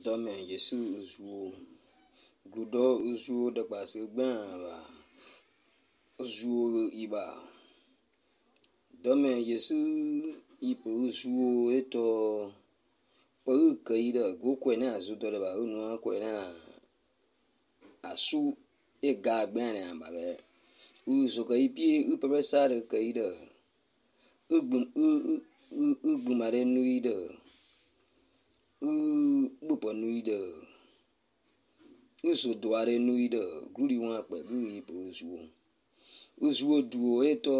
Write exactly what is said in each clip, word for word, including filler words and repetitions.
Dome Yesu uzuo Gudo uzuo de base ba uzuo iba Dome Yesu ipo uzuo eto po kaida go kwena azudo de ba unu kwena asu e ga gbene ambabe uzo ka ipie upebe sare kaida ugbum ugbumare nuida u bupo nuida uso doare nuida guri wa pe guri po uzuo uzuo duo eto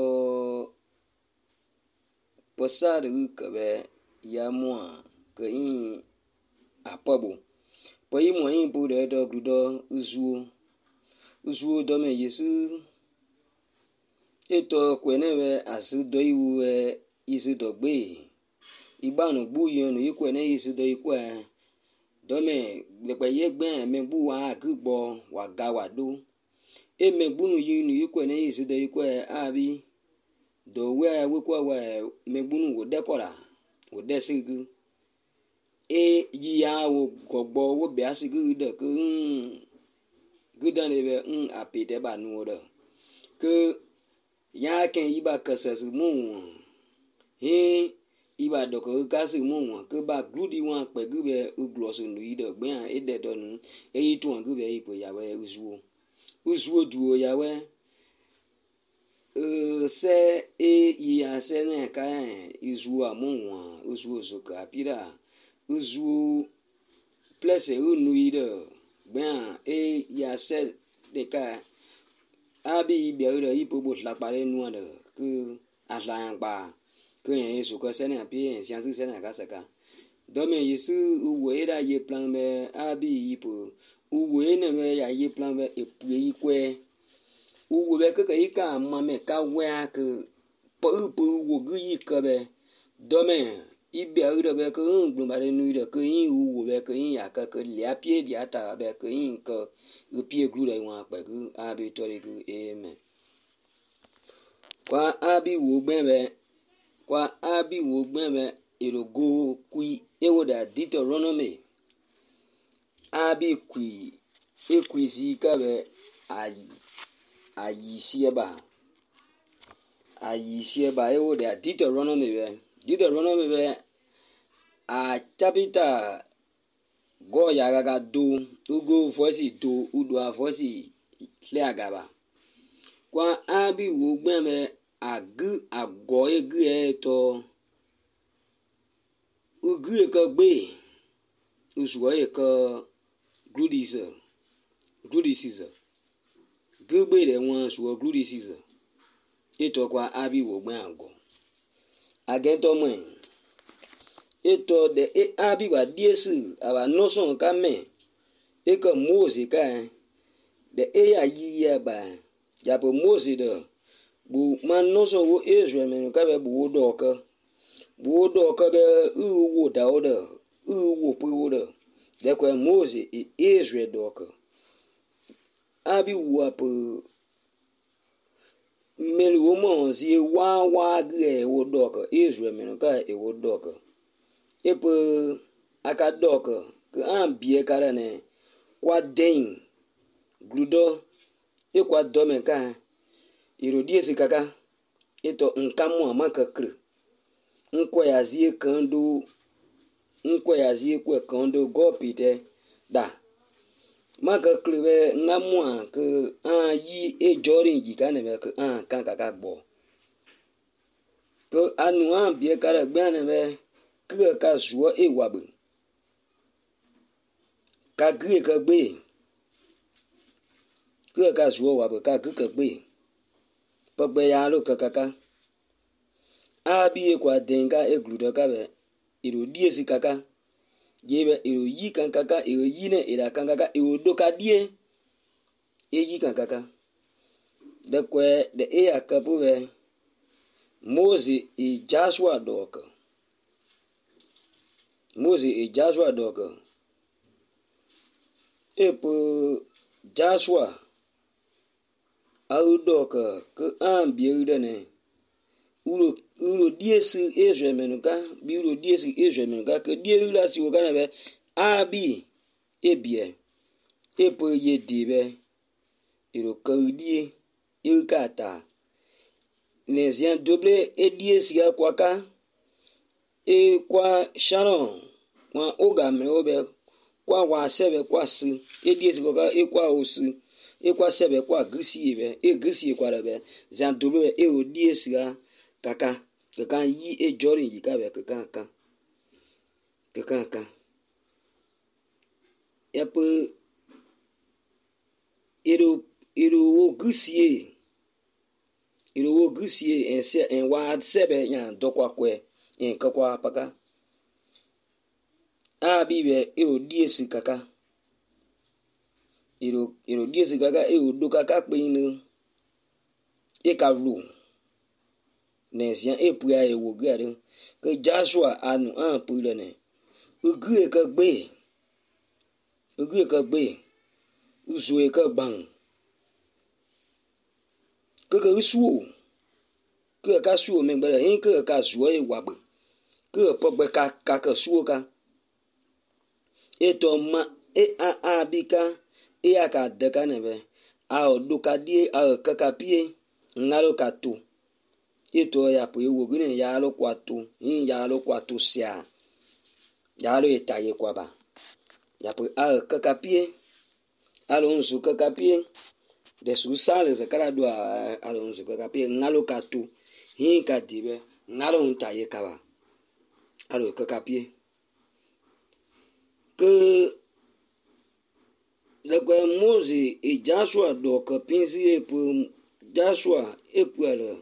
posare ukabe ya moi ke in apabo po yi mo yin po de do gudo uzuo uzuo do me Yesu eto kwenewe asu do iwu isi do gbe igbanu gbu yenu ikwene isi do ikwe do me le pe ye gbe me gbu wa agbo wa ga wa do e me gbunu yinu ikwene isi do ikwe abi do we we kwa we me gbunu wo dekora wo desigu e yi ya wo gogbo wo be asigu de ku gudan ebe un apete ba nu do ke ya ken iba kasasu mu he iba doko kasi mu ke ba gludi wa pe gube uglosu nu ide gbe an ede donu e yitu an gube ipo yawe uzuo uzuo duo yawe eh se e ya se ne ka uzuo amu uzuo soka pira uzuo place unu ide gbe an e ya se de ka abi bi ere ipo bo la pare nu ade ku atlan pa ke yen Yesu ko se ne api sian su se na ka saka dome Yesu uwo era ye plan be abi ipo uwo ene me ya ye plan be epu ikwe uwo be ke ke ka ma me ka we ke po po uwo gu yi ke be dome ibi ere be ke ngbu bare nu ide ke yin uwo be ke yin ya ka ke le apie di ata be ke yin ke upie gru le wa pa gu abi tori gu amen kwa abi wo gbebe kwa abi wo gbebe erogo kui ewoda Deuteronomy abi kui ekwisi kabe ayi ayi sieba ayi sieba ewoda Deuteronomy be Deuteronomy be a chapter go ya ga do ugo fosi do udo afosi le agaba kwa abi wo gbeme agu ago egu eto ugu eko gbe usuwo eko gludisa gludisiza gbe le won suwo gludisiza eto kwa abi wo gbe ago agento mo eto de e abi wa diesu aba noson ka me eko Moses ka de e ya yi ya ba ya po Moses de bu man noso wo Israel men ka be bu do ka bu do ka be u wo da o de u wo pu wo de de ko Moses e Israel do ka abi wo po melu wo mo si wa wa gre wo do ka Israel men ka e wo do ka e po aka do ka ke an bie kara ne kwa den gludo e kwa do men ka irodie sikaka eto nkamu amaka kre nko yazie kando nko yazie kwe kando gopite da maka kre be ngamu ke an yi e jorin yi kana be ke an kan kaka gbo to anu an bie kara gbe an be ke ka zuo e wabu ka gre ka gbe ke ka zuo wabu ka ke ka gbe pagbe ya lo kakaka abi kwa denga egludo kabe iro die kaka yebe iro yi kankaka iro yi ne ira kankaka iro doka die e yi kankaka de kwe de e akapu be Moses e Joshua doka Moses e Joshua doka e po Joshua au doka ke an biude ne ulo ulo diesu Israel menuka bi ulo diesu Israel menuka ke die ula si wakana be abi ebie epo ye dibe iro kaudie ilkata nezia double edie sia kwaka e kwa sharon wa oga me obe kwa wa sebe kwa si edie sia kwaka e kwa osi e kwa sebe kwa gisi be e gisi kwa be zia double e odie sia kaka kaka yi e jori yi ka be kaka kaka kaka kaka epo iro iro wo gisi iro wo gisi en se en wa sebe ya dokwa kwe en kakwa paka a bibe iro diesi kaka iro iro diesi kaka e odo kaka pe inu e ka ru nesia e pu ya e wo gare ke Joshua anu an pu le ne ugu e ka gbe ugu e ka gbe uzu e ka bang ke ke suo ke ka suo men bele hin ke ka suo e wa gbe ke po gbe ka ka ka suo ka e to ma e a a bika e aka de ka ne be a o do ka die a ka ka pie ngaro ka tu e to ya po e wo gune ya lo kwa tu hin ya lo kwa tu sia ya lo eta ye kwa ba ya po a ka ka pie a lo nsu ka ka pie de su sale se kara do a lo nsu ka ka pie ngalo ka tu hin ka dibe ngalo nta ye ka ba a lo ka ka pie que le que Moses et Joshua donc pinsi pour Joshua et pour le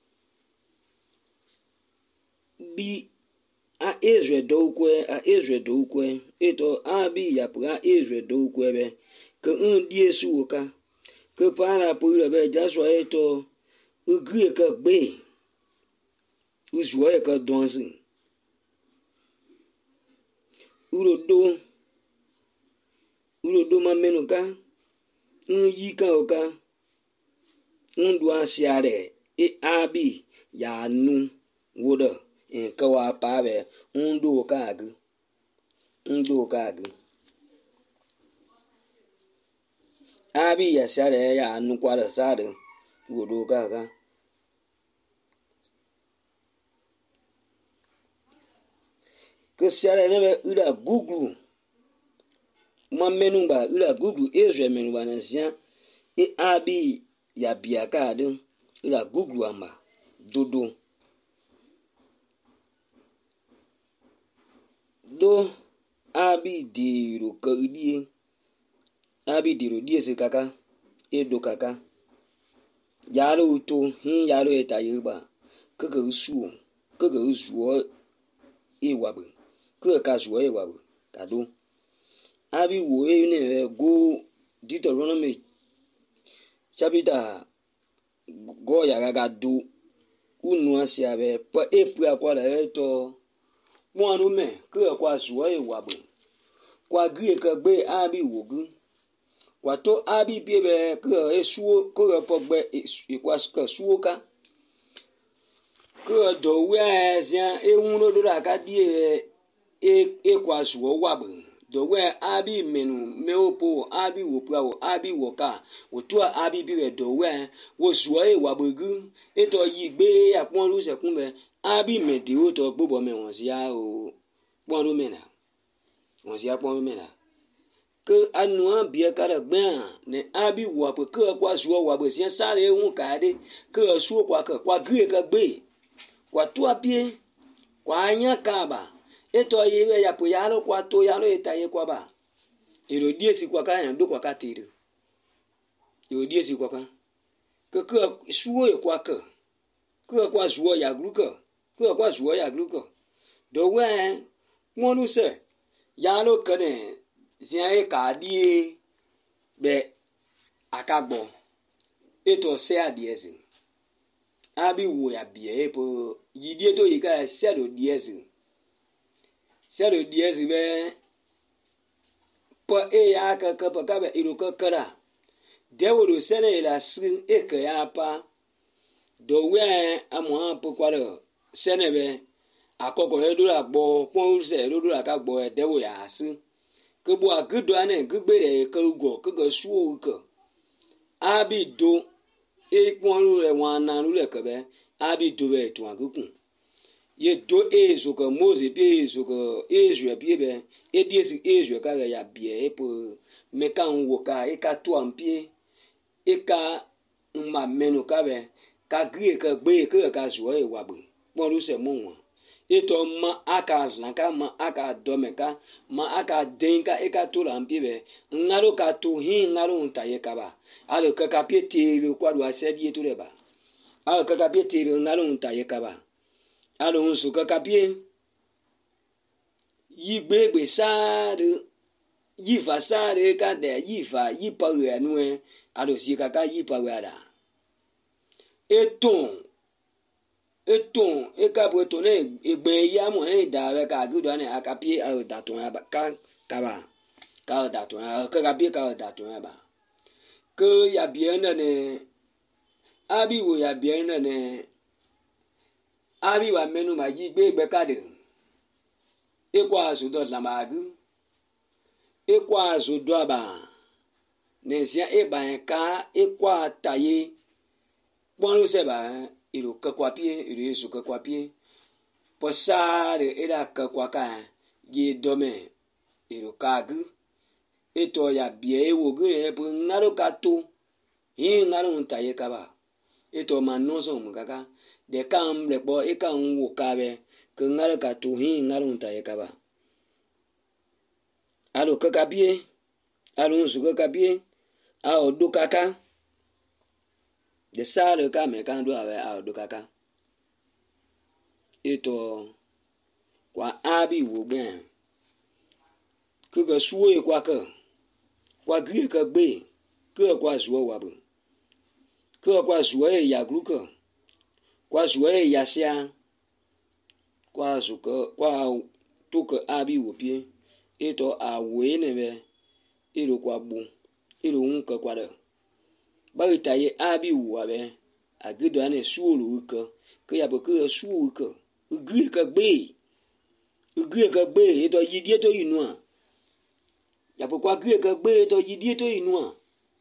bi a Ezra dokwe a Ezra dokwe eto a bi ya pour a Ezra dokwe be que un die suka que par la pour le be Joshua eto ugri que be uzwa que donzi urodo urodo ma menuka nyika oka ndu asiare e abi ya nu wodo en kawa pabe ndu oka ag ndu oka ag abi ya sare ya nu kwara sare wodo oka ag que sare ne ura google ma menumba ura google Ezra menumba nasia e abi ya biaka adu ura google amba dodo do abi diro kaudie abi diro die se kaka e do kaka yaro uto hin yaro eta yoba kaka usuo kaka usuo e wabu kaka suo e wabu kado abi wo ne go Deuteronomy chapter go ya ga do unu asia be pa epu akwa la to mo anu me ke kwa suo e wa bu kwa grie ke gbe abi wo gu kwa to abi bi be ke esuo ko po gbe e kwa ka suo ka ke do we asia e wu no do la ka die e e kwa suo wa bu do we abi menu meopo abi wo pra wo abi wo ka wo tu abi bi we do we wo suo e wa bogu e to yi gbe apon lu sekun be abi medi wo to gbobo me won sia o pon lu me na won sia pon me na ke anu abi e kara gbe ne abi wo apo ke kwa suo wa bo sia sare hun ka de ke suo kwa ka kwa gre ka gbe kwa tu apie kwa anya ka ba eto yewe ya po yalo kwa to yalo etaye kwa ba ero die kwa ka yan do kwa ka tire ero die kwa ka ke ke suo e kwa ka ke kwa suo ya gluka ke kwa suo ya gluka do we wonu se yalo kane zia e ka die be akagbo eto se adiezi abi wo ya bie e po yidie to yika se do diezi sero diezi be pa e ya ka ka pa ka be iro ka kara de wo sene la sin e ka ya pa do we amo po kwaro sene be akoko e do la gbo pon se do do la ka gbo e de wo ya sin ke bo agedo ane gegbe de ke go ke ke suo ke abi do e kwonu le wana lu le ke be abi do be to agukun ye do e zo ke Mose bi zo ke Ezra bi be e die si Ezra ka ya bie e po me ka nwo ka e ka to ampie e ka ma menu ka be ka grie ke gbe ke ka zo e wa bu bon lu se mo eto ma aka lanka ma aka domeka ma aka denka e ka to ampie be ngalo ka to hin ngalo nta ye ka ba alo ka ka pie te le kwa do ase die to le ba alo ka ka pie te le ngalo nta ye ka ba alo nsu ka ka pie yi gbe gbe sa de yi va sa de ka de yi va yi pa re nu e alo si ka ka yi pa re ada eton eton e ka bo to ne egbe ya mo e da re ka gudo ne aka pie alo da to ya ba ka ka ba ka da to ya ka ka pie ka da to ya ba ke ya bien ne abi wo ya bien ne abi wa menu ma yi gbe gbe ka de e kwa zo do la ma gu e kwa zo do ba ne sia e ba ka e kwa taye bon se ba ilo ka kwa pie ilo yesu ka kwa pie po sa de era ka kwa ka ye dome ilo ka gu e to ya bie e wo gu e po ngaro ka to e ngaro nta ye ka ba e to ma no so mu kaka de kam le po e ka nwo ka be ke ngaro ka to e ngaro nta ye ka ba alo ka ka bie alo nsu ka ka bie a o do kaka de sa le ka me kan do ave a o do kaka eto kwa abi wo gbe ke ke suo e kwa ke kwa grie ke gbe ke kwa zuo wa bu ke kwa zuo e ya gru ke kwa zuo e ya sia kwa zu ke kwa to ke abi wo pie eto a we ne be ero kwa bu ero un ke kwa de ba ita ye abi wo be agedo ane suo lu ke ke ya bo ke suo ke grie ke gbe grie ke gbe eto yi die to inu a ya po kwa grie ke gbe eto yi die to inu a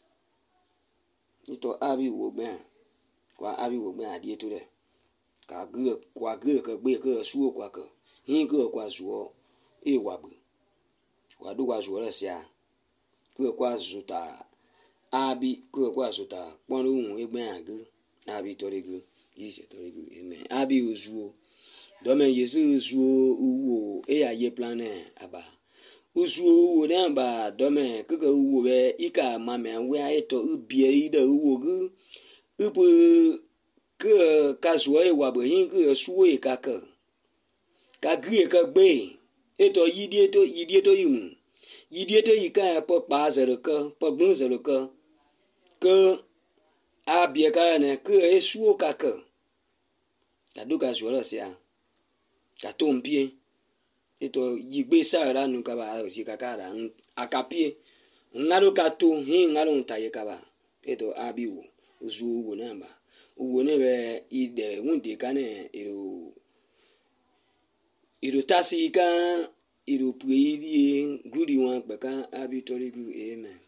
eto abi wo gbe kwa abi wo gbe adie to de ka grie kwa grie ke gbe ke suo kwa ke hin ke kwa zuo e wa bu kwa do kwa zuo le sia ke kwa zuta abi ke kwa zuta pon un egbe agu abi to re gu yi se to re gu amen abi ozuo do men yesu zuo uwo e ya ye plan e aba uzuo uwo ne ba do men ke ke uwo be ika ma me we a to ubie ide uwo gu ubu ke ka zuo e wa bo hin ke suo e ka ke ka grie ke gbe e to yi die to yi die to yimu yi die to yi ka po pa zero ke po gun zero ke ke abie ka ne ke e suo ka ke ka do ka zuo lo sia ka to mpie eto yigbe sa ra nu ka ba o si ka ka ra akapie ngaro ka to hin ngaro nta ye ka ba eto abi wo uzu wo na ba wo ne be ide wunde ka ne iro iro tasi ka iro puiri grudi wan pe ka abi tori gu amen.